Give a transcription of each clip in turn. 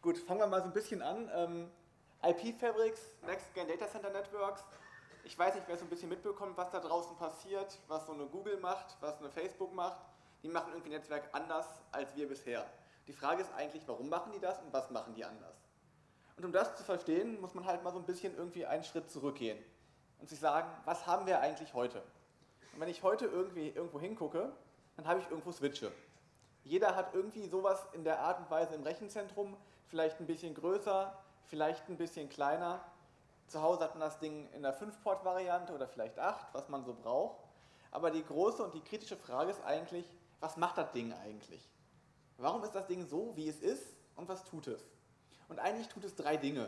Gut, fangen wir mal so ein bisschen an. IP-Fabrics, Next Gen Data Center Networks. Ich weiß nicht, wer so ein bisschen mitbekommt, was da draußen passiert, was so eine Google macht, was eine Facebook macht. Die machen irgendwie ein Netzwerk anders als wir bisher. Die Frage ist eigentlich, warum machen die das und was machen die anders? Und um das zu verstehen, muss man halt mal so ein bisschen irgendwie einen Schritt zurückgehen und sich sagen, was haben wir eigentlich heute? Und wenn ich heute irgendwo hingucke, dann habe ich irgendwo Switche. Jeder hat irgendwie sowas in der Art und Weise im Rechenzentrum, vielleicht ein bisschen größer, vielleicht ein bisschen kleiner. Zu Hause hat man das Ding in der 5-Port-Variante oder vielleicht 8, was man so braucht. Aber die große und die kritische Frage ist eigentlich, was macht das Ding eigentlich? Warum ist das Ding so, wie es ist und was tut es? Und eigentlich tut es 3 Dinge.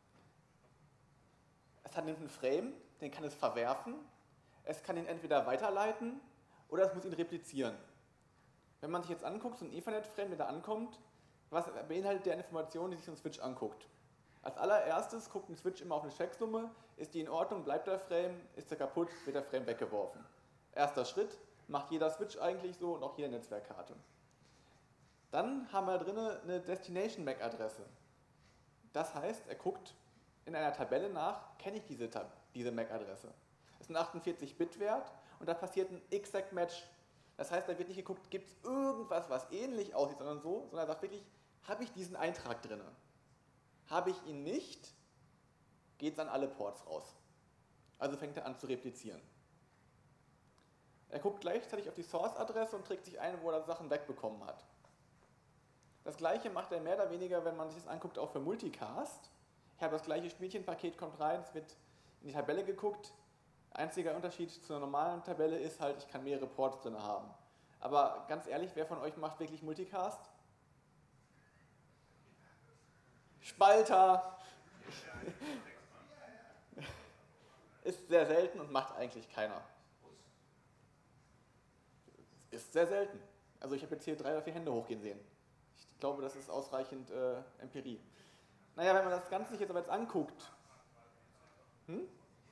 Es hat einen Frame, den kann es verwerfen, es kann ihn entweder weiterleiten oder es muss ihn replizieren. Wenn man sich jetzt anguckt, so ein Ethernet-Frame, der da ankommt, was beinhaltet der Information, die sich so ein Switch anguckt? Als allererstes guckt ein Switch immer auf eine Checksumme, ist die in Ordnung, bleibt der Frame, ist der kaputt, wird der Frame weggeworfen. Erster Schritt, macht jeder Switch eigentlich so und auch jede Netzwerkkarte. Dann haben wir drin eine Destination MAC-Adresse. Das heißt, er guckt in einer Tabelle nach, kenne ich diese MAC-Adresse. Das ist ein 48-Bit-Wert und da passiert ein Exact-Match. Das heißt, da wird nicht geguckt, gibt es irgendwas, was ähnlich aussieht, sondern er sagt wirklich, habe ich diesen Eintrag drin? Habe ich ihn nicht, geht es an alle Ports raus. Also fängt er an zu replizieren. Er guckt gleichzeitig auf die Source-Adresse und trägt sich ein, wo er Sachen wegbekommen hat. Das gleiche macht er mehr oder weniger, wenn man sich das anguckt, auch für Multicast. Ich habe das gleiche Spielchenpaket, kommt rein, es wird in die Tabelle geguckt. Einziger Unterschied zu einer normalen Tabelle ist halt, ich kann mehrere Ports drin haben. Aber ganz ehrlich, wer von euch macht wirklich Multicast? Spalter! Ist sehr selten und macht eigentlich keiner. Ist sehr selten. Also ich habe jetzt hier 3 oder 4 Hände hochgehen sehen. Ich glaube, das ist ausreichend Empirie. Naja, wenn man das Ganze sich jetzt aber anguckt. Hm?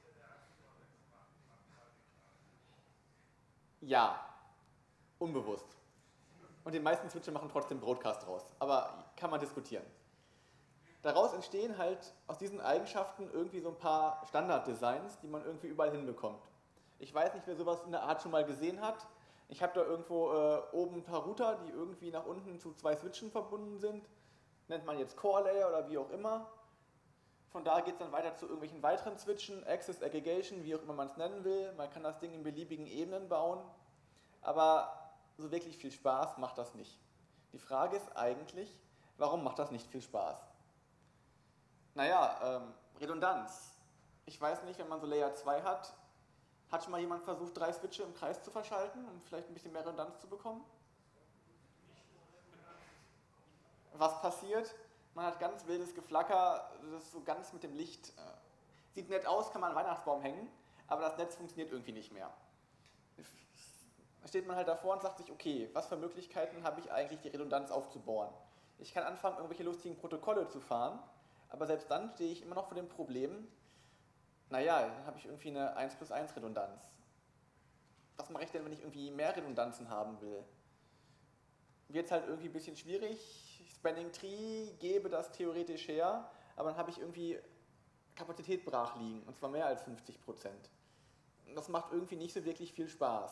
Ja, unbewusst. Und die meisten Switcher machen trotzdem Broadcast raus. Aber kann man diskutieren. Daraus entstehen halt aus diesen Eigenschaften irgendwie so ein paar Standarddesigns, die man irgendwie überall hinbekommt. Ich weiß nicht, wer sowas in der Art schon mal gesehen hat. Ich habe da irgendwo oben ein paar Router, die irgendwie nach unten zu 2 Switchen verbunden sind. Nennt man jetzt Core Layer oder wie auch immer. Von da geht es dann weiter zu irgendwelchen weiteren Switchen, Access Aggregation, wie auch immer man es nennen will. Man kann das Ding in beliebigen Ebenen bauen. Aber so wirklich viel Spaß macht das nicht. Die Frage ist eigentlich, warum macht das nicht viel Spaß? Naja, Redundanz. Ich weiß nicht, wenn man so Layer 2 hat schon mal jemand versucht, 3 Switche im Kreis zu verschalten, um vielleicht ein bisschen mehr Redundanz zu bekommen? Was passiert? Man hat ganz wildes Geflacker, das ist so ganz mit dem Licht. Sieht nett aus, kann man einen Weihnachtsbaum hängen, aber das Netz funktioniert irgendwie nicht mehr. Da steht man halt davor und sagt sich, okay, was für Möglichkeiten habe ich eigentlich, die Redundanz aufzubauen? Ich kann anfangen, irgendwelche lustigen Protokolle zu fahren, aber selbst dann stehe ich immer noch vor dem Problem, naja, dann habe ich irgendwie eine 1+1 Redundanz. Was mache ich denn, wenn ich irgendwie mehr Redundanzen haben will? Wird es halt irgendwie ein bisschen schwierig. Spanning Tree gäbe das theoretisch her, aber dann habe ich irgendwie Kapazität brach liegen, und zwar mehr als 50%. Das macht irgendwie nicht so wirklich viel Spaß.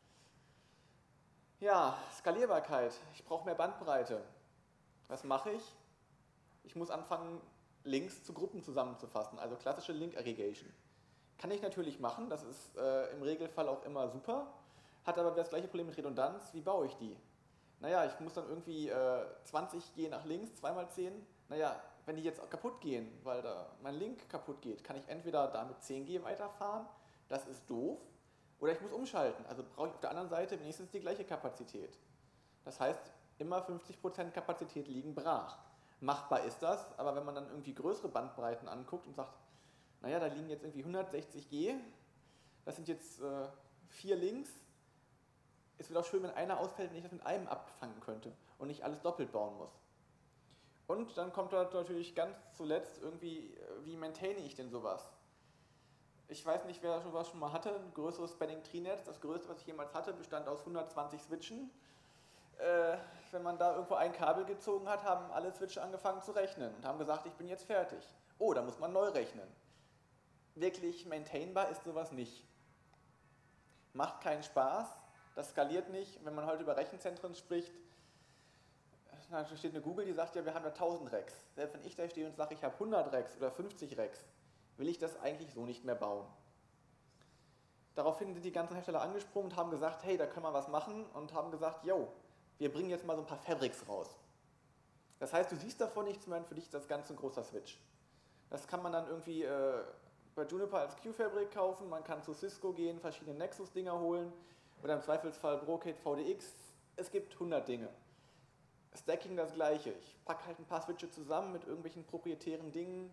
Ja, Skalierbarkeit. Ich brauche mehr Bandbreite. Was mache ich? Ich muss anfangen, Links zu Gruppen zusammenzufassen, also klassische Link Aggregation. Kann ich natürlich machen, das ist im Regelfall auch immer super, hat aber das gleiche Problem mit Redundanz. Wie baue ich die? Naja, ich muss dann irgendwie 20G nach links, 2x10. Naja, wenn die jetzt kaputt gehen, weil da mein Link kaputt geht, kann ich entweder damit 10G weiterfahren, das ist doof, oder ich muss umschalten. Also brauche ich auf der anderen Seite wenigstens die gleiche Kapazität. Das heißt, immer 50% Kapazität liegen brach. Machbar ist das, aber wenn man dann irgendwie größere Bandbreiten anguckt und sagt, naja, da liegen jetzt irgendwie 160G, das sind jetzt 4 Links, es wäre auch schön, wenn einer ausfällt, wenn ich das mit einem abfangen könnte und nicht alles doppelt bauen muss. Und dann kommt da natürlich ganz zuletzt irgendwie, wie maintaine ich denn sowas? Ich weiß nicht, wer sowas schon mal hatte, ein größeres Spanning Tree Netz. Das größte, was ich jemals hatte, bestand aus 120 Switchen. Wenn wenn man da irgendwo ein Kabel gezogen hat, haben alle Switche angefangen zu rechnen und haben gesagt, ich bin jetzt fertig. Oh, da muss man neu rechnen. Wirklich maintainbar ist sowas nicht. Macht keinen Spaß, das skaliert nicht. Wenn man heute über Rechenzentren spricht, da steht eine Google, die sagt ja, wir haben da 1000 Racks. Selbst wenn ich da stehe und sage, ich habe 100 Racks oder 50 Racks, will ich das eigentlich so nicht mehr bauen. Daraufhin sind die ganzen Hersteller angesprungen und haben gesagt, hey, da können wir was machen und haben gesagt, yo, wir bringen jetzt mal so ein paar Fabrics raus. Das heißt, du siehst davon nichts mehr und für dich ist das Ganze ein großer Switch. Das kann man dann irgendwie bei Juniper als Q-Fabric kaufen, man kann zu Cisco gehen, verschiedene Nexus-Dinger holen oder im Zweifelsfall Brocade VDX. Es gibt 100 Dinge. Stacking das gleiche. Ich packe halt ein paar Switche zusammen mit irgendwelchen proprietären Dingen.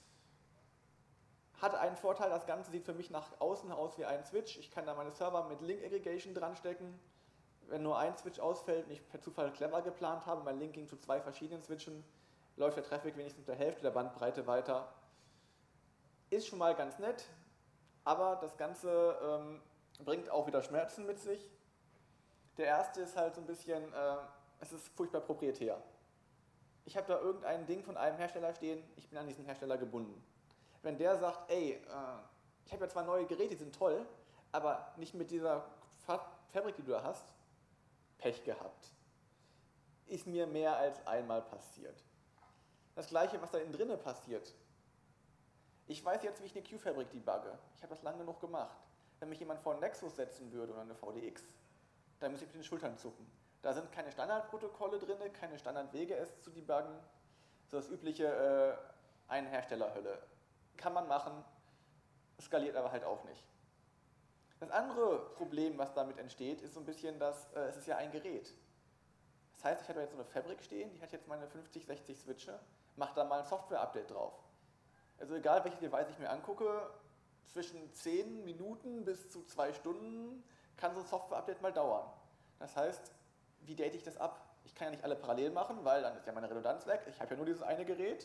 Hat einen Vorteil, das Ganze sieht für mich nach außen aus wie ein Switch. Ich kann da meine Server mit Link Aggregation dran stecken. Wenn nur ein Switch ausfällt und ich per Zufall clever geplant habe, mein Linking zu 2 verschiedenen Switchen, läuft der Traffic wenigstens der Hälfte der Bandbreite weiter. Ist schon mal ganz nett, aber das Ganze bringt auch wieder Schmerzen mit sich. Der erste ist halt so ein bisschen, es ist furchtbar proprietär. Ich habe da irgendein Ding von einem Hersteller stehen, ich bin an diesen Hersteller gebunden. Wenn der sagt, ey, ich habe ja zwar neue Geräte, die sind toll, aber nicht mit dieser Fabrik, die du da hast, Pech gehabt. Ist mir mehr als einmal passiert. Das gleiche, was da innen drinnen passiert. Ich weiß jetzt, wie ich eine Q-Fabrik debugge. Ich habe das lange genug gemacht. Wenn mich jemand vor einen Nexus setzen würde oder eine VDX, dann muss ich mit den Schultern zucken. Da sind keine Standardprotokolle drin, keine Standardwege, es zu debuggen. So das übliche Ein-Hersteller-Hölle. Kann man machen, skaliert aber halt auch nicht. Das andere Problem, was damit entsteht, ist so ein bisschen, dass es ist ja ein Gerät. Das heißt, ich habe jetzt so eine Fabrik stehen, die hat jetzt meine 50, 60 Switche, mache da mal ein Software-Update drauf. Also egal, welche Device ich mir angucke, zwischen 10 Minuten bis zu 2 Stunden kann so ein Software-Update mal dauern. Das heißt, wie date ich das ab? Ich kann ja nicht alle parallel machen, weil dann ist ja meine Redundanz weg. Ich habe ja nur dieses eine Gerät.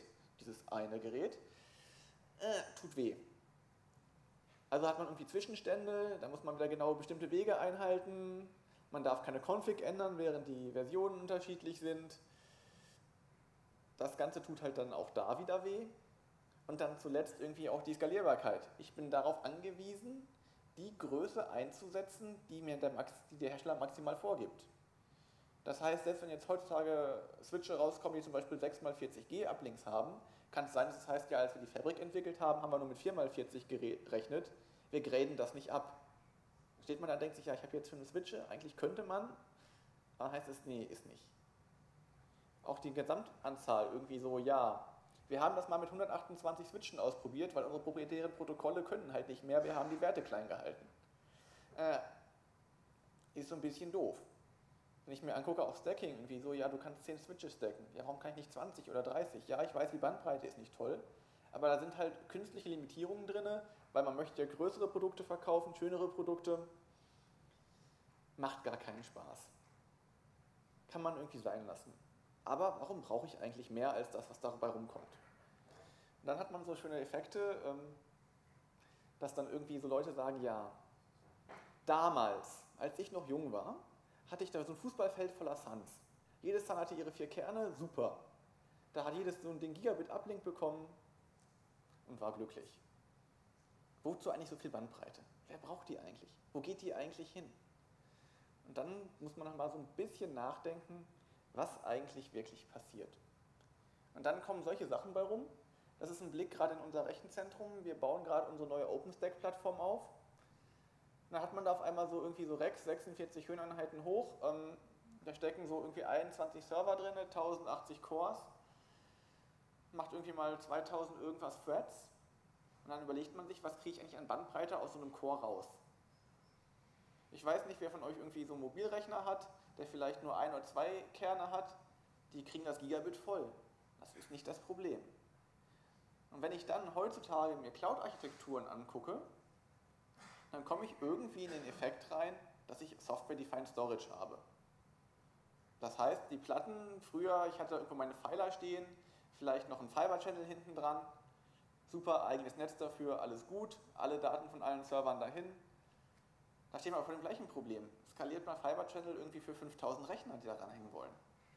Tut weh. Also hat man irgendwie Zwischenstände, da muss man wieder genau bestimmte Wege einhalten. Man darf keine Config ändern, während die Versionen unterschiedlich sind. Das Ganze tut halt dann auch da wieder weh. Und dann zuletzt irgendwie auch die Skalierbarkeit. Ich bin darauf angewiesen, die Größe einzusetzen, die mir der Hersteller maximal vorgibt. Das heißt, selbst wenn jetzt heutzutage Switche rauskommen, die zum Beispiel 6x40G Uplinks haben, kann es sein, dass das heißt, ja, als wir die Fabrik entwickelt haben, haben wir nur mit 4x40 gerechnet. Wir graden das nicht ab. Steht man da und denkt sich, ja, ich habe jetzt 5 Switche, eigentlich könnte man, dann heißt es, nee, ist nicht. Auch die Gesamtanzahl irgendwie so, ja, wir haben das mal mit 128 Switchen ausprobiert, weil unsere proprietären Protokolle können halt nicht mehr, wir haben die Werte klein gehalten. Ist so ein bisschen doof. Wenn ich mir angucke, auch Stacking, irgendwie so, ja, du kannst 10 Switches stacken. Ja, warum kann ich nicht 20 oder 30? Ja, ich weiß, die Bandbreite ist nicht toll, aber da sind halt künstliche Limitierungen drin, weil man möchte ja größere Produkte verkaufen, schönere Produkte. Macht gar keinen Spaß. Kann man irgendwie sein lassen. Aber warum brauche ich eigentlich mehr als das, was dabei rumkommt? Und dann hat man so schöne Effekte, dass dann irgendwie so Leute sagen, ja, damals, als ich noch jung war, hatte ich da so ein Fußballfeld voller Suns. Jedes Sun hatte ihre 4 Kerne, super. Da hat jedes so ein Ding Gigabit Uplink bekommen und war glücklich. Wozu eigentlich so viel Bandbreite? Wer braucht die eigentlich? Wo geht die eigentlich hin? Und dann muss man noch mal so ein bisschen nachdenken, was eigentlich wirklich passiert. Und dann kommen solche Sachen bei rum. Das ist ein Blick gerade in unser Rechenzentrum. Wir bauen gerade unsere neue OpenStack-Plattform auf. Dann hat man da auf einmal so irgendwie so Racks, 46 Höheneinheiten hoch. Da stecken so irgendwie 21 Server drin, 1080 Cores. Macht irgendwie mal 2000 irgendwas Threads. Und dann überlegt man sich, was kriege ich eigentlich an Bandbreite aus so einem Core raus. Ich weiß nicht, wer von euch irgendwie so einen Mobilrechner hat, der vielleicht nur 1 oder 2 Kerne hat. Die kriegen das Gigabit voll. Das ist nicht das Problem. Und wenn ich dann heutzutage mir Cloud-Architekturen angucke, dann komme ich irgendwie in den Effekt rein, dass ich Software-Defined Storage habe. Das heißt, die Platten, früher, ich hatte irgendwo meine Pfeiler stehen, vielleicht noch einen Fiber-Channel hinten dran, super eigenes Netz dafür, alles gut, alle Daten von allen Servern dahin. Da stehen wir aber vor dem gleichen Problem. Skaliert man Fiber-Channel irgendwie für 5000 Rechner, die da ranhängen wollen.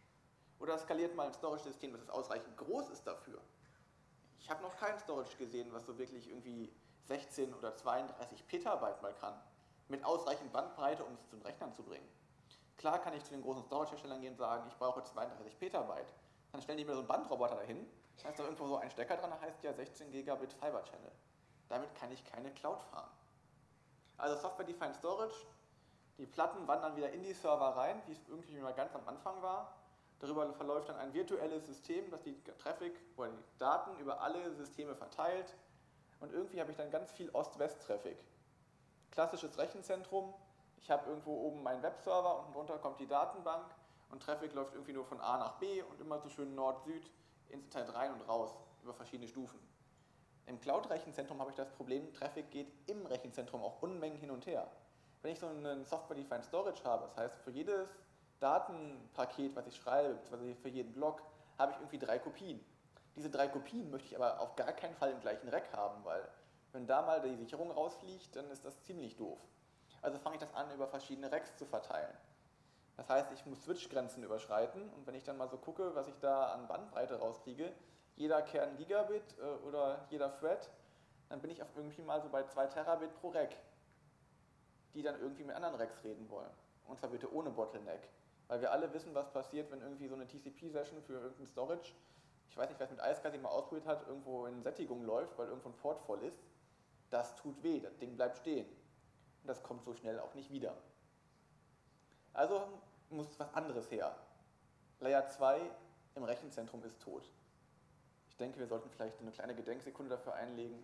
Oder skaliert mal ein Storage-System, das ausreichend groß ist dafür. Ich habe noch kein Storage gesehen, was so wirklich irgendwie 16 oder 32 Petabyte mal kann, mit ausreichend Bandbreite, um es zu den Rechnern zu bringen. Klar kann ich zu den großen Storage-Herstellern gehen und sagen, ich brauche 32 Petabyte. Dann stellen die mir so einen Bandroboter dahin, da ist da irgendwo so ein Stecker dran, der heißt ja 16 Gigabit Fiber Channel. Damit kann ich keine Cloud fahren. Also Software-Defined Storage, die Platten wandern wieder in die Server rein, wie es irgendwie mal ganz am Anfang war. Darüber verläuft dann ein virtuelles System, das die Traffic oder die Daten über alle Systeme verteilt. Und irgendwie habe ich dann ganz viel Ost-West-Traffic. Klassisches Rechenzentrum, ich habe irgendwo oben meinen Webserver, unten drunter kommt die Datenbank und Traffic läuft irgendwie nur von A nach B und immer so schön Nord-Süd ins Internet rein und raus über verschiedene Stufen. Im Cloud-Rechenzentrum habe ich das Problem, Traffic geht im Rechenzentrum auch Unmengen hin und her. Wenn ich so einen Software-Defined Storage habe, das heißt für jedes Datenpaket, was ich schreibe, beziehungsweise für jeden Block, habe ich irgendwie 3 Kopien. Diese 3 Kopien möchte ich aber auf gar keinen Fall im gleichen Rack haben, weil wenn da mal die Sicherung rausfliegt, dann ist das ziemlich doof. Also fange ich das an, über verschiedene Racks zu verteilen. Das heißt, ich muss Switch-Grenzen überschreiten und wenn ich dann mal so gucke, was ich da an Bandbreite rauskriege, jeder Kern Gigabit oder jeder Thread, dann bin ich auf irgendwie mal so bei 2 Terabit pro Rack, die dann irgendwie mit anderen Racks reden wollen. Und zwar bitte ohne Bottleneck. Weil wir alle wissen, was passiert, wenn irgendwie so eine TCP-Session für irgendein Storage, ich weiß nicht, wer es mit iSCSI mal ausprobiert hat, irgendwo in Sättigung läuft, weil irgendwo ein Port voll ist. Das tut weh, das Ding bleibt stehen. Und das kommt so schnell auch nicht wieder. Also muss was anderes her. Layer 2 im Rechenzentrum ist tot. Ich denke, wir sollten vielleicht eine kleine Gedenksekunde dafür einlegen.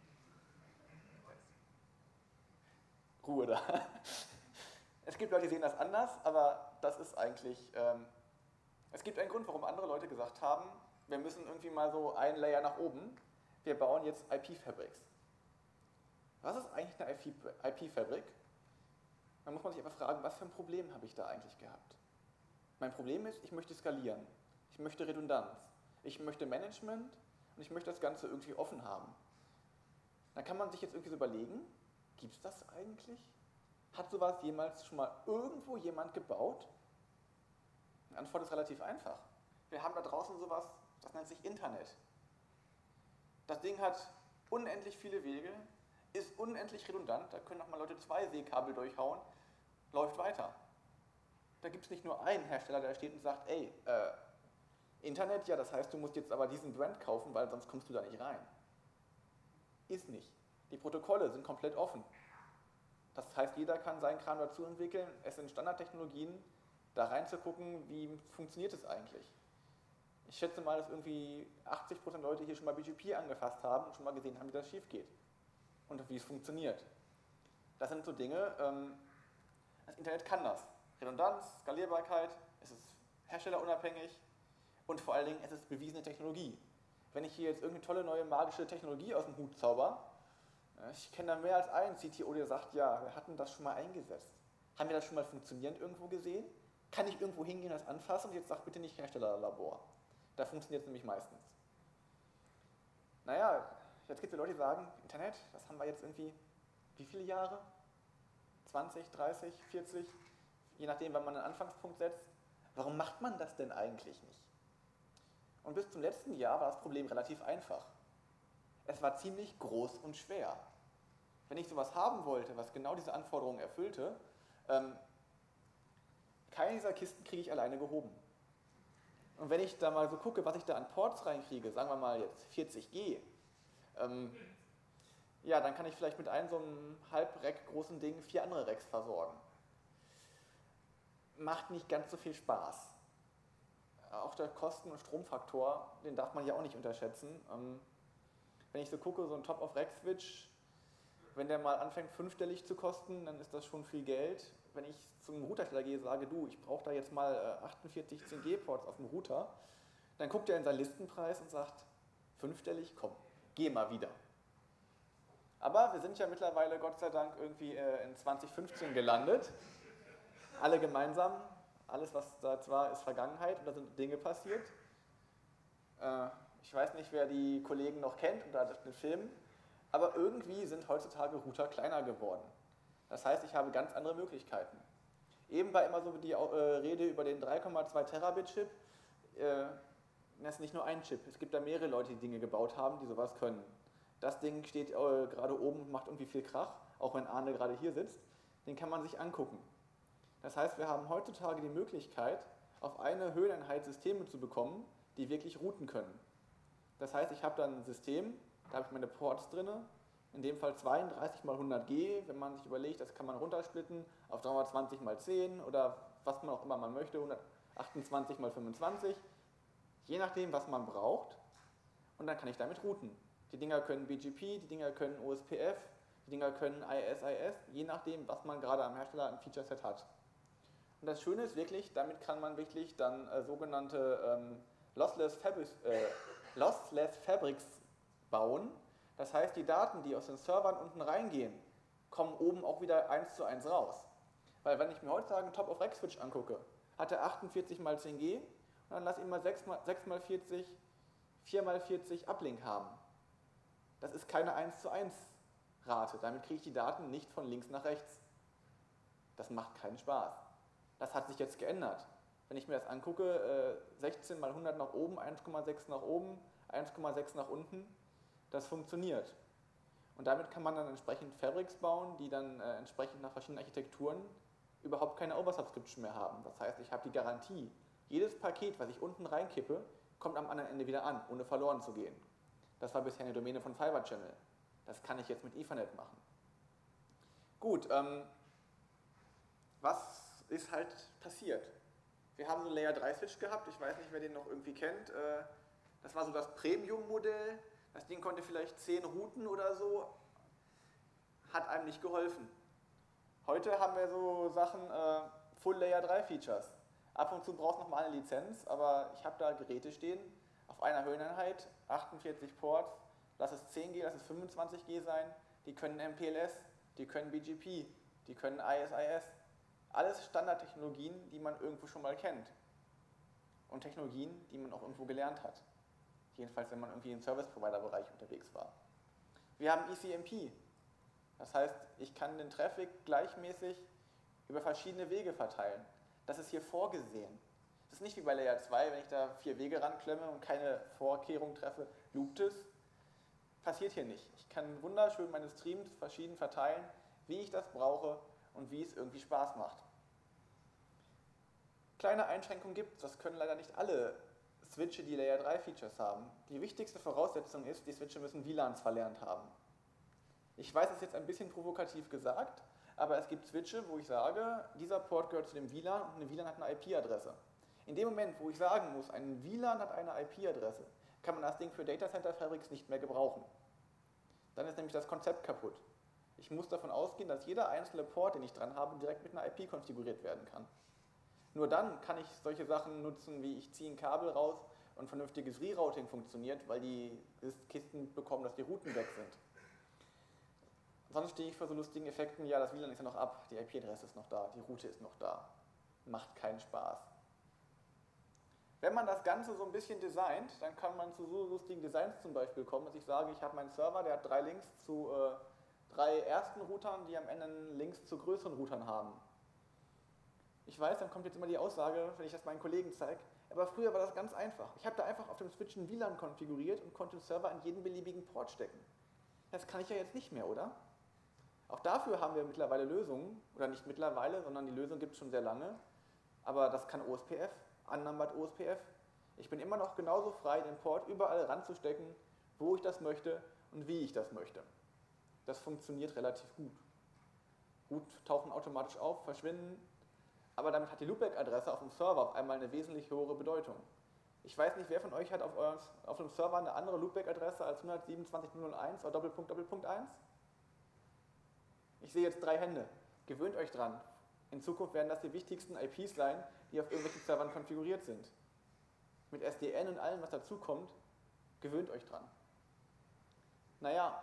Ruhe da. Es gibt Leute, die sehen das anders, aber das ist eigentlich, es gibt einen Grund, warum andere Leute gesagt haben, wir müssen irgendwie mal so ein Layer nach oben, wir bauen jetzt IP-Fabrics. Was ist eigentlich eine IP-Fabrik? Dann muss man sich einfach fragen, was für ein Problem habe ich da eigentlich gehabt? Mein Problem ist, ich möchte skalieren, ich möchte Redundanz, ich möchte Management und ich möchte das Ganze irgendwie offen haben. Dann kann man sich jetzt irgendwie so überlegen, gibt es das eigentlich? Hat sowas jemals schon mal irgendwo jemand gebaut? Die Antwort ist relativ einfach. Wir haben da draußen sowas, das nennt sich Internet. Das Ding hat unendlich viele Wege, ist unendlich redundant, da können auch mal Leute 2 Seekabel durchhauen, läuft weiter. Da gibt es nicht nur einen Hersteller, der steht und sagt, ey, Internet, ja, das heißt, du musst jetzt aber diesen Brand kaufen, weil sonst kommst du da nicht rein. Ist nicht. Die Protokolle sind komplett offen. Das heißt, jeder kann seinen Kram dazu entwickeln. Es sind Standardtechnologien, da reinzugucken, wie funktioniert es eigentlich. Ich schätze mal, dass irgendwie 80% Leute hier schon mal BGP angefasst haben und schon mal gesehen haben, wie das schief geht und wie es funktioniert. Das sind so Dinge, das Internet kann das. Redundanz, Skalierbarkeit, es ist herstellerunabhängig und vor allen Dingen, es ist bewiesene Technologie. Wenn ich hier jetzt irgendeine tolle neue magische Technologie aus dem Hut zauber, ich kenne da mehr als einen CTO, der sagt, ja, wir hatten das schon mal eingesetzt. Haben wir das schon mal funktionierend irgendwo gesehen? Kann ich irgendwo hingehen, das anfassen und jetzt sagt bitte nicht Herstellerlabor. Da funktioniert es nämlich meistens. Naja, jetzt gibt es Leute, die sagen, Internet, das haben wir jetzt irgendwie, wie viele Jahre? 20, 30, 40, je nachdem, wann man einen Anfangspunkt setzt. Warum macht man das denn eigentlich nicht? Und bis zum letzten Jahr war das Problem relativ einfach. Es war ziemlich groß und schwer. Wenn ich sowas haben wollte, was genau diese Anforderungen erfüllte, keine dieser Kisten kriege ich alleine gehoben. Und wenn ich da mal so gucke, was ich da an Ports reinkriege, sagen wir mal jetzt 40G, ja, dann kann ich vielleicht mit einem so einem Halb-Rack großen Ding 4 andere Racks versorgen. Macht nicht ganz so viel Spaß. Auch der Kosten- und Stromfaktor, den darf man ja auch nicht unterschätzen. Wenn ich so gucke, so ein Top-of-Rack-Switch, wenn der mal anfängt 5-stellig zu kosten, dann ist das schon viel Geld. Wenn ich zum Routersteller gehe und sage, du, ich brauche da jetzt mal 48 10G-Ports auf dem Router, dann guckt er in seinen Listenpreis und sagt, 5-stellig, komm, geh mal wieder. Aber wir sind ja mittlerweile, Gott sei Dank, irgendwie in 2015 gelandet. Alle gemeinsam, alles was da jetzt war, ist Vergangenheit und da sind Dinge passiert. Ich weiß nicht, wer die Kollegen noch kennt oder den Film, aber irgendwie sind heutzutage Router kleiner geworden. Das heißt, ich habe ganz andere Möglichkeiten. Eben war immer so die Rede über den 3,2 Terabit Chip. das ist nicht nur ein Chip. Es gibt da mehrere Leute, die Dinge gebaut haben, die sowas können. Das Ding steht gerade oben und macht irgendwie viel Krach, auch wenn Arne gerade hier sitzt. Den kann man sich angucken. Das heißt, wir haben heutzutage die Möglichkeit, auf eine Höheneinheit Systeme zu bekommen, die wirklich routen können. Das heißt, ich habe dann ein System, da habe ich meine Ports drin, in dem Fall 32 mal 100G, wenn man sich überlegt, das kann man runtersplitten auf 320 mal 10 oder was man auch immer man möchte, 128 mal 25, je nachdem, was man braucht, und dann kann ich damit routen. Die Dinger können BGP, die Dinger können OSPF, die Dinger können ISIS, je nachdem, was man gerade am Hersteller ein Feature-Set hat. Und das Schöne ist wirklich, damit kann man wirklich dann sogenannte Lossless Fabrics bauen. Das heißt, die Daten, die aus den Servern unten reingehen, kommen oben auch wieder 1:1 raus. Weil wenn ich mir heutzutage einen Top-of-Rack-Switch angucke, hat er 48 mal 10G und dann lass ihn mal 6 mal 40, 4 mal 40 Uplink haben. Das ist keine 1:1 Rate. Damit kriege ich die Daten nicht von links nach rechts. Das macht keinen Spaß. Das hat sich jetzt geändert. Wenn ich mir das angucke, 16 mal 100 nach oben, 1,6 nach oben, 1,6 nach unten, das funktioniert. Und damit kann man dann entsprechend Fabrics bauen, die dann entsprechend nach verschiedenen Architekturen überhaupt keine Oversubscription mehr haben. Das heißt, ich habe die Garantie, jedes Paket, was ich unten reinkippe, kommt am anderen Ende wieder an, ohne verloren zu gehen. Das war bisher eine Domäne von Fiber Channel. Das kann ich jetzt mit Ethernet machen. Gut, was ist halt passiert? Wir haben so einen Layer 3 Switch gehabt, ich weiß nicht, wer den noch irgendwie kennt. Das war so das Premium-Modell. Das Ding konnte vielleicht 10 routen oder so. Hat einem nicht geholfen. Heute haben wir so Sachen, Full Layer 3 Features. Ab und zu brauchst du nochmal eine Lizenz, aber ich habe da Geräte stehen, auf einer Höheneinheit, 48 Ports, lass es 10G, lass es 25G sein, die können MPLS, die können BGP, die können ISIS. Alles Standardtechnologien, die man irgendwo schon mal kennt. Und Technologien, die man auch irgendwo gelernt hat. Jedenfalls, wenn man irgendwie im Service-Provider-Bereich unterwegs war. Wir haben ECMP. Das heißt, ich kann den Traffic gleichmäßig über verschiedene Wege verteilen. Das ist hier vorgesehen. Das ist nicht wie bei Layer 2, wenn ich da 4 Wege ranklemme und keine Vorkehrung treffe, loopt es. Passiert hier nicht. Ich kann wunderschön meine Streams verschieden verteilen, wie ich das brauche und wie es irgendwie Spaß macht. Kleine Einschränkungen gibt es, das können leider nicht alle Switche, die Layer 3 Features haben. Die wichtigste Voraussetzung ist, die Switche müssen WLANs verlernt haben. Ich weiß, das ist jetzt ein bisschen provokativ gesagt, aber es gibt Switche, wo ich sage, dieser Port gehört zu dem WLAN und ein WLAN hat eine IP-Adresse. In dem Moment, wo ich sagen muss, ein WLAN hat eine IP-Adresse, kann man das Ding für Data Center Fabrics nicht mehr gebrauchen. Dann ist nämlich das Konzept kaputt. Ich muss davon ausgehen, dass jeder einzelne Port, den ich dran habe, direkt mit einer IP konfiguriert werden kann. Nur dann kann ich solche Sachen nutzen, wie ich ziehe ein Kabel raus und vernünftiges Rerouting funktioniert, weil die Kisten bekommen, dass die Routen weg sind. Sonst stehe ich vor so lustigen Effekten, ja, das WLAN ist ja noch ab, die IP-Adresse ist noch da, die Route ist noch da. Macht keinen Spaß. Wenn man das Ganze so ein bisschen designt, dann kann man zu so lustigen Designs zum Beispiel kommen, dass ich sage, ich habe meinen Server, der hat 3 Links zu 3 ersten Routern, die am Ende Links zu größeren Routern haben. Ich weiß, dann kommt jetzt immer die Aussage, wenn ich das meinen Kollegen zeige, aber früher war das ganz einfach. Ich habe da einfach auf dem Switch ein WLAN konfiguriert und konnte den Server in jeden beliebigen Port stecken. Das kann ich ja jetzt nicht mehr, oder? Auch dafür haben wir mittlerweile Lösungen, oder nicht mittlerweile, sondern die Lösung gibt es schon sehr lange, aber das kann OSPF, Unnumbered OSPF. Ich bin immer noch genauso frei, den Port überall ranzustecken, wo ich das möchte und wie ich das möchte. Das funktioniert relativ gut. Root tauchen automatisch auf, verschwinden, aber damit hat die Loopback-Adresse auf dem Server auf einmal eine wesentlich höhere Bedeutung. Ich weiß nicht, wer von euch hat auf dem Server eine andere Loopback-Adresse als 127.0.1 oder Doppelpunkt Doppelpunkt 1? Ich sehe jetzt 3 Hände. Gewöhnt euch dran. In Zukunft werden das die wichtigsten IPs sein, die auf irgendwelchen Servern konfiguriert sind. Mit SDN und allem, was dazukommt, gewöhnt euch dran. Naja,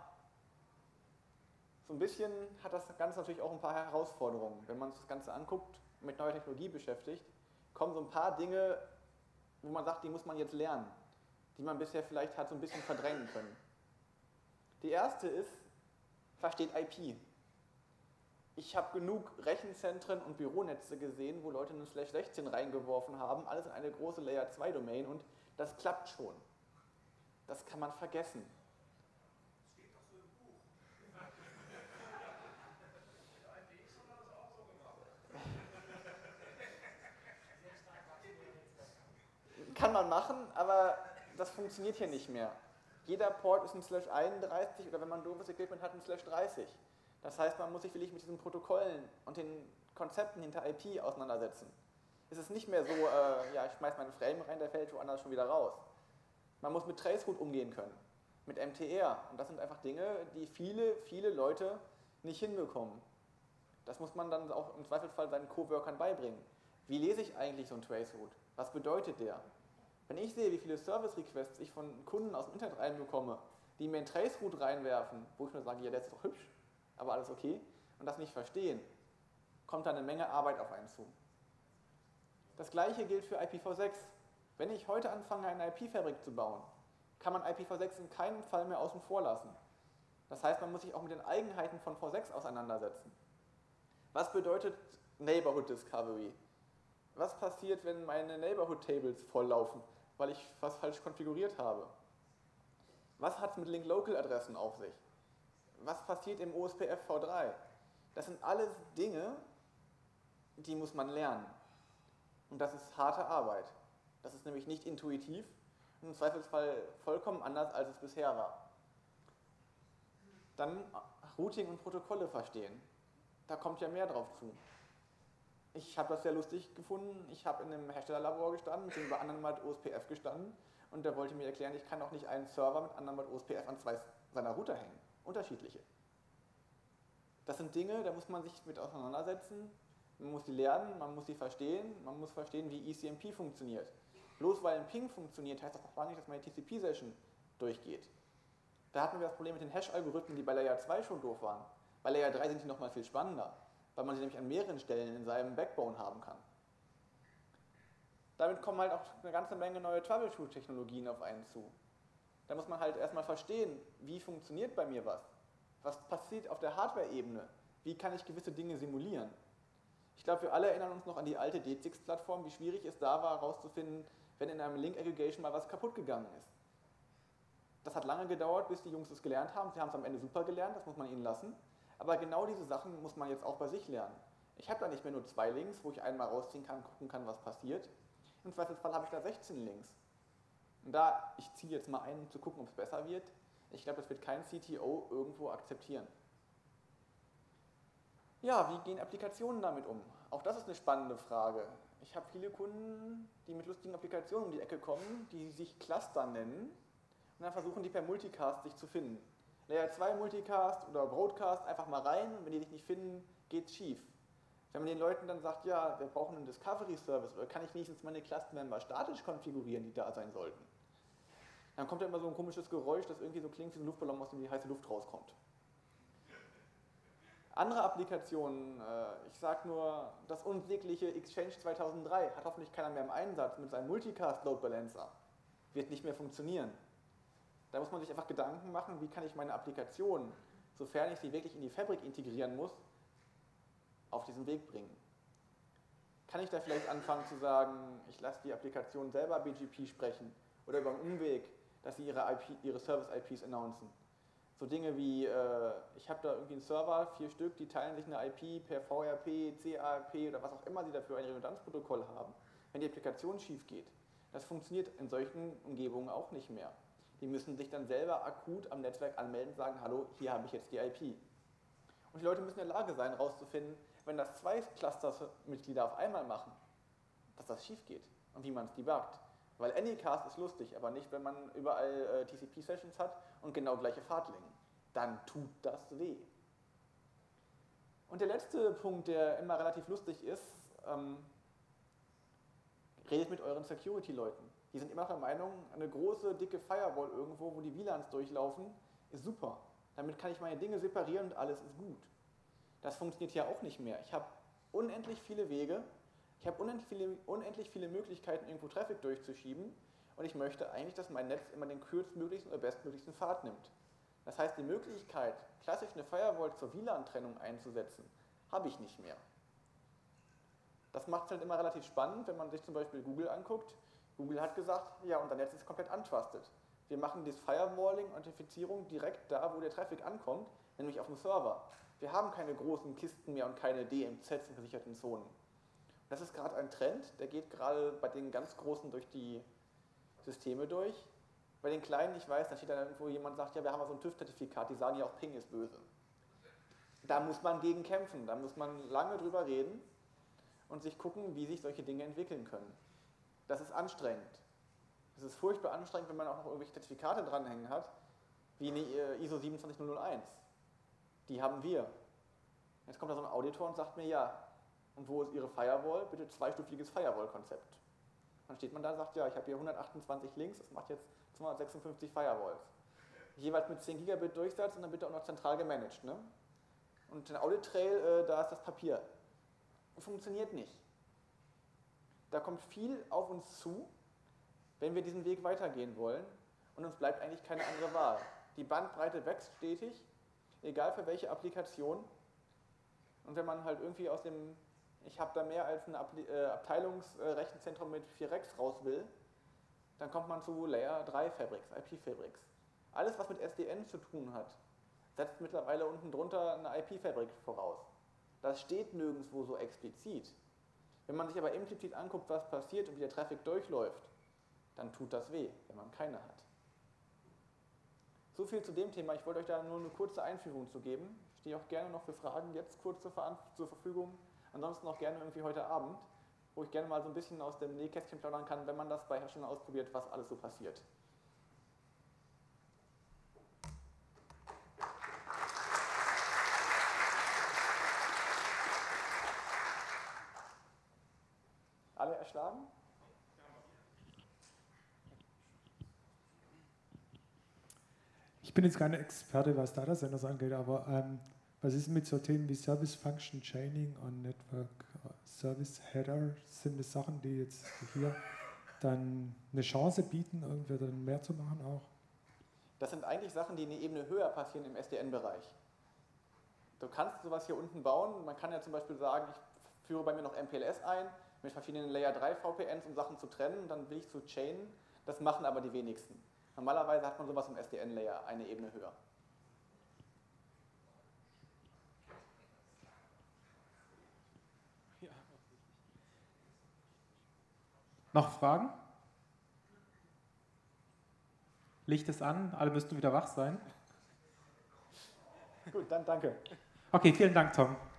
so ein bisschen hat das Ganze natürlich auch ein paar Herausforderungen. Wenn man sich das Ganze anguckt und mit neuer Technologie beschäftigt, kommen so ein paar Dinge, wo man sagt, die muss man jetzt lernen, die man bisher vielleicht hat so ein bisschen verdrängen können. Die erste ist, versteht IP. Ich habe genug Rechenzentren und Büronetze gesehen, wo Leute einen Slash 16 reingeworfen haben, alles in eine große Layer 2 Domain und das klappt schon. Das kann man vergessen. Das steht doch so im Buch. IPX haben das auch so gemacht. Sehr stark wachsende Netzwerke. Kann man machen, aber das funktioniert hier nicht mehr. Jeder Port ist ein Slash 31 oder wenn man doofes Equipment hat, ein Slash 30. Das heißt, man muss sich wirklich mit diesen Protokollen und den Konzepten hinter IP auseinandersetzen. Es ist nicht mehr so, ja, ich schmeiß meinen Frame rein, der fällt woanders schon wieder raus. Man muss mit Traceroute umgehen können, mit MTR. Und das sind einfach Dinge, die viele Leute nicht hinbekommen. Das muss man dann auch im Zweifelsfall seinen Coworkern beibringen. Wie lese ich eigentlich so ein Traceroute? Was bedeutet der? Wenn ich sehe, wie viele Service-Requests ich von Kunden aus dem Internet reinbekomme, die mir ein Traceroute reinwerfen, wo ich nur sage, ja, der ist doch hübsch, aber alles okay, und das nicht verstehen, kommt da eine Menge Arbeit auf einen zu. Das gleiche gilt für IPv6. Wenn ich heute anfange, eine IP-Fabrik zu bauen, kann man IPv6 in keinem Fall mehr außen vor lassen. Das heißt, man muss sich auch mit den Eigenheiten von V6 auseinandersetzen. Was bedeutet Neighborhood Discovery? Was passiert, wenn meine Neighborhood Tables volllaufen, weil ich was falsch konfiguriert habe? Was hat es mit Link-Local-Adressen auf sich? Was passiert im OSPF v3? Das sind alles Dinge, die muss man lernen. Und das ist harte Arbeit. Das ist nämlich nicht intuitiv und im Zweifelsfall vollkommen anders, als es bisher war. Dann Routing und Protokolle verstehen. Da kommt ja mehr drauf zu. Ich habe das sehr lustig gefunden. Ich habe in einem Herstellerlabor gestanden, mit dem bei anderen mal OSPF gestanden und der wollte mir erklären, ich kann auch nicht einen Server mit anderen mal OSPF an zwei seiner Router hängen. Unterschiedliche. Das sind Dinge, da muss man sich mit auseinandersetzen. Man muss die lernen, man muss sie verstehen, man muss verstehen, wie ECMP funktioniert. Bloß weil ein Ping funktioniert, heißt das noch lange nicht, dass meine TCP-Session durchgeht. Da hatten wir das Problem mit den Hash-Algorithmen, die bei Layer 2 schon doof waren. Bei Layer 3 sind die nochmal viel spannender, weil man sie nämlich an mehreren Stellen in seinem Backbone haben kann. Damit kommen halt auch eine ganze Menge neue Troubleshoot-Technologien auf einen zu. Da muss man halt erstmal verstehen, wie funktioniert bei mir was? Was passiert auf der Hardware-Ebene? Wie kann ich gewisse Dinge simulieren? Ich glaube, wir alle erinnern uns noch an die alte D6-Plattform, wie schwierig es da war, herauszufinden, wenn in einem Link-Aggregation mal was kaputt gegangen ist. Das hat lange gedauert, bis die Jungs es gelernt haben. Sie haben es am Ende super gelernt, das muss man ihnen lassen. Aber genau diese Sachen muss man jetzt auch bei sich lernen. Ich habe da nicht mehr nur 2 Links, wo ich einmal rausziehen kann, gucken kann, was passiert. Im Zweifelsfall habe ich da 16 Links. Und da, ich ziehe jetzt mal ein, um zu gucken, ob es besser wird. Ich glaube, das wird kein CTO irgendwo akzeptieren. Ja, wie gehen Applikationen damit um? Auch das ist eine spannende Frage. Ich habe viele Kunden, die mit lustigen Applikationen um die Ecke kommen, die sich Cluster nennen und dann versuchen die per Multicast sich zu finden. Layer 2 Multicast oder Broadcast einfach mal rein und wenn die dich nicht finden, geht's schief. Wenn man den Leuten dann sagt, ja, wir brauchen einen Discovery Service oder kann ich wenigstens meine Cluster Member statisch konfigurieren, die da sein sollten, dann kommt da immer so ein komisches Geräusch, das irgendwie so klingt wie ein Luftballon, aus dem die heiße Luft rauskommt. Andere Applikationen, ich sage nur, das unsägliche Exchange 2003 hat hoffentlich keiner mehr im Einsatz mit seinem Multicast Load Balancer. Wird nicht mehr funktionieren. Da muss man sich einfach Gedanken machen, wie kann ich meine Applikation, sofern ich sie wirklich in die Fabrik integrieren muss, auf diesen Weg bringen. Kann ich da vielleicht anfangen zu sagen, ich lasse die Applikation selber BGP sprechen oder über einen Umweg, dass sie ihre Service-IPs announcen. So Dinge wie, ich habe da irgendwie einen Server, 4 Stück, die teilen sich eine IP per VRP, CARP oder was auch immer sie dafür ein Redundanzprotokoll haben. Wenn die Applikation schief geht, das funktioniert in solchen Umgebungen auch nicht mehr. Die müssen sich dann selber akut am Netzwerk anmelden und sagen, hallo, hier habe ich jetzt die IP. Und die Leute müssen in der Lage sein, herauszufinden, wenn das 2 Cluster-Mitglieder auf einmal machen, dass das schief geht und wie man es debuggt. Weil Anycast ist lustig, aber nicht, wenn man überall TCP-Sessions hat und genau gleiche Fahrtlängen. Dann tut das weh. Und der letzte Punkt, der immer relativ lustig ist, redet mit euren Security-Leuten. Die sind immer der Meinung, eine große, dicke Firewall irgendwo, wo die WLANs durchlaufen, ist super. Damit kann ich meine Dinge separieren und alles ist gut. Das funktioniert ja auch nicht mehr. Ich habe unendlich viele Wege, ich habe unendlich viele Möglichkeiten, irgendwo Traffic durchzuschieben und ich möchte eigentlich, dass mein Netz immer den kürztmöglichsten oder bestmöglichsten Pfad nimmt. Das heißt, die Möglichkeit, klassisch eine Firewall zur WLAN-Trennung einzusetzen, habe ich nicht mehr. Das macht es halt immer relativ spannend, wenn man sich zum Beispiel Google anguckt. Google hat gesagt, ja, unser Netz ist komplett untrusted. Wir machen das Firewalling und Authentifizierung direkt da, wo der Traffic ankommt, nämlich auf dem Server. Wir haben keine großen Kisten mehr und keine DMZs in versicherten Zonen. Das ist gerade ein Trend, der geht gerade bei den ganz Großen durch die Systeme durch. Bei den Kleinen, ich weiß, da steht dann irgendwo jemand, sagt, ja, wir haben ja so ein TÜV-Zertifikat, die sagen ja auch, Ping ist böse. Da muss man gegen kämpfen, da muss man lange drüber reden und sich gucken, wie sich solche Dinge entwickeln können. Das ist anstrengend. Es ist furchtbar anstrengend, wenn man auch noch irgendwelche Zertifikate dranhängen hat, wie eine ISO 27001. Die haben wir. Jetzt kommt da so ein Auditor und sagt mir, ja, und wo ist Ihre Firewall? Bitte zweistufiges Firewall-Konzept. Dann steht man da und sagt, ja, ich habe hier 128 Links, das macht jetzt 256 Firewalls. Jeweils mit 10 Gigabit Durchsatz und dann bitte auch noch zentral gemanagt. Ne? Und den Audit-Trail, da ist das Papier. Funktioniert nicht. Da kommt viel auf uns zu, wenn wir diesen Weg weitergehen wollen und uns bleibt eigentlich keine andere Wahl. Die Bandbreite wächst stetig, egal für welche Applikation. Und wenn man halt irgendwie aus dem, ich habe da mehr als ein Abteilungsrechenzentrum mit 4 Racks raus will, dann kommt man zu Layer 3 Fabrics, IP-Fabrics. Alles, was mit SDN zu tun hat, setzt mittlerweile unten drunter eine IP-Fabrik voraus. Das steht nirgendwo so explizit. Wenn man sich aber implizit anguckt, was passiert und wie der Traffic durchläuft, dann tut das weh, wenn man keine hat. So viel zu dem Thema. Ich wollte euch da nur eine kurze Einführung zu geben. Ich stehe auch gerne noch für Fragen jetzt kurz zur Verfügung. Ansonsten auch gerne irgendwie heute Abend, wo ich gerne mal so ein bisschen aus dem Nähkästchen plaudern kann, wenn man das bei Herstellern ausprobiert, was alles so passiert. Alle erschlagen? Ich bin jetzt kein Experte, was Datacenters angeht, aber was ist mit so Themen wie Service Function Chaining und Network Service Header? Sind das Sachen, die jetzt hier dann eine Chance bieten, irgendwie dann mehr zu machen auch? Das sind eigentlich Sachen, die eine Ebene höher passieren im SDN-Bereich. Du kannst sowas hier unten bauen. Man kann ja zum Beispiel sagen, ich führe bei mir noch MPLS ein, mit verschiedenen Layer 3 VPNs, um Sachen zu trennen, dann will ich zu chainen. Das machen aber die wenigsten. Normalerweise hat man sowas im SDN-Layer eine Ebene höher. Noch Fragen? Licht ist an, alle müssten wieder wach sein. Gut, dann danke. Okay, vielen Dank, Tom.